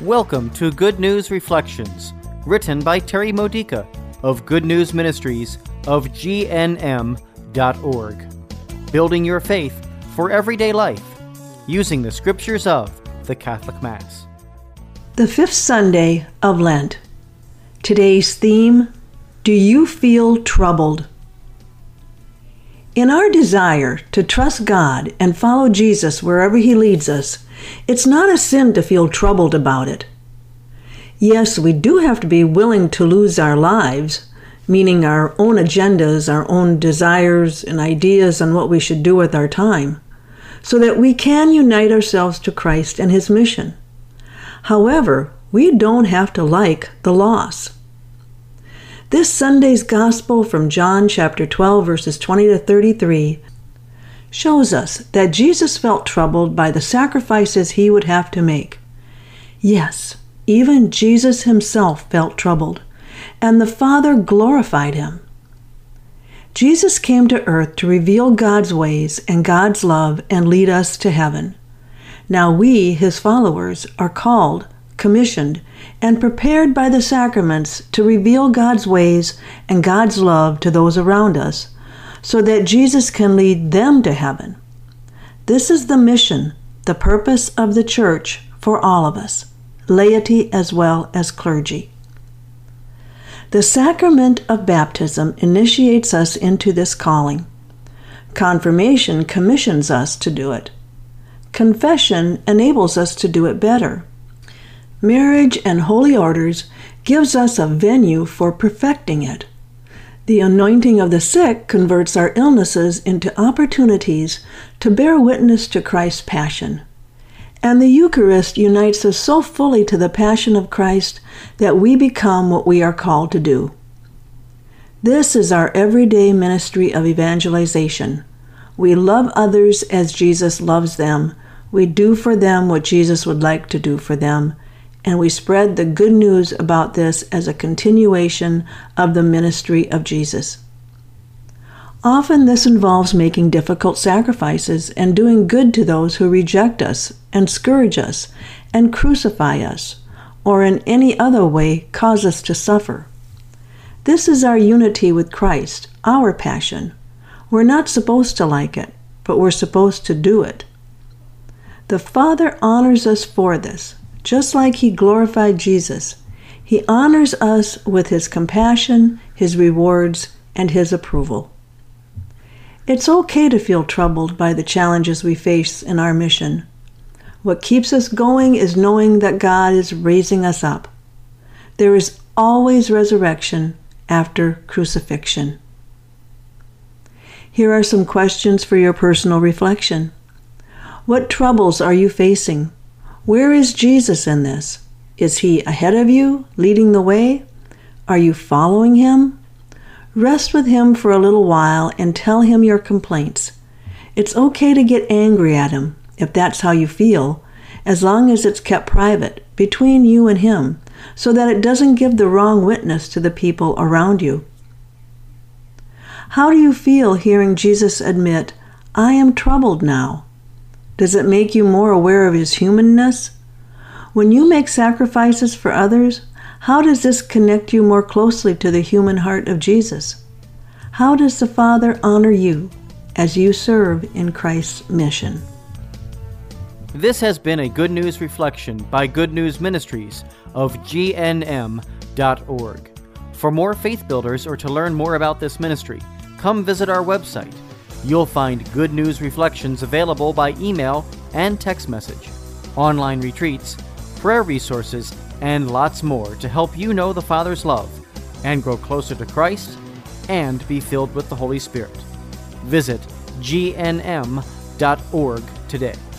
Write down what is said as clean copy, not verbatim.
Welcome to Good News Reflections, written by Terry Modica of Good News Ministries of GNM.org. Building your faith for everyday life, using the scriptures of the Catholic Mass. The fifth Sunday of Lent. Today's theme, Do you feel troubled? In our desire to trust God and follow Jesus wherever He leads us, it's not a sin to feel troubled about it. Yes, we do have to be willing to lose our lives, meaning our own agendas, our own desires and ideas on what we should do with our time, so that we can unite ourselves to Christ and His mission. However, we don't have to like the loss. This Sunday's Gospel from John chapter 12, verses 20 to 33, shows us that Jesus felt troubled by the sacrifices He would have to make. Yes, even Jesus Himself felt troubled, and the Father glorified Him. Jesus came to earth to reveal God's ways and God's love and lead us to heaven. Now we, His followers, are called, commissioned, and prepared by the sacraments to reveal God's ways and God's love to those around us, so that Jesus can lead them to heaven. This is the mission, the purpose of the Church for all of us, laity as well as clergy. The sacrament of baptism initiates us into this calling. Confirmation commissions us to do it. Confession enables us to do it better. Marriage and holy orders gives us a venue for perfecting it. The anointing of the sick converts our illnesses into opportunities to bear witness to Christ's passion. And the Eucharist unites us so fully to the passion of Christ that we become what we are called to do. This is our everyday ministry of evangelization. We love others as Jesus loves them. We do for them what Jesus would like to do for them. And we spread the good news about this as a continuation of the ministry of Jesus. Often this involves making difficult sacrifices and doing good to those who reject us and scourge us and crucify us, or in any other way cause us to suffer. This is our unity with Christ, our passion. We're not supposed to like it, but we're supposed to do it. The Father honors us for this. Just like He glorified Jesus, He honors us with His compassion, His rewards, and His approval. It's okay to feel troubled by the challenges we face in our mission. What keeps us going is knowing that God is raising us up. There is always resurrection after crucifixion. Here are some questions for your personal reflection. What troubles are you facing? Where is Jesus in this? Is He ahead of you, leading the way? Are you following Him? Rest with Him for a little while and tell Him your complaints. It's okay to get angry at Him, if that's how you feel, as long as it's kept private, between you and Him, so that it doesn't give the wrong witness to the people around you. How do you feel hearing Jesus admit, "I am troubled now"? Does it make you more aware of His humanness? When you make sacrifices for others, how does this connect you more closely to the human heart of Jesus? How does the Father honor you as you serve in Christ's mission? This has been a Good News Reflection by Good News Ministries of GNM.org. For more faith builders or to learn more about this ministry, come visit our website. You'll find Good News Reflections available by email and text message, online retreats, prayer resources, and lots more to help you know the Father's love and grow closer to Christ and be filled with the Holy Spirit. Visit gnm.org today.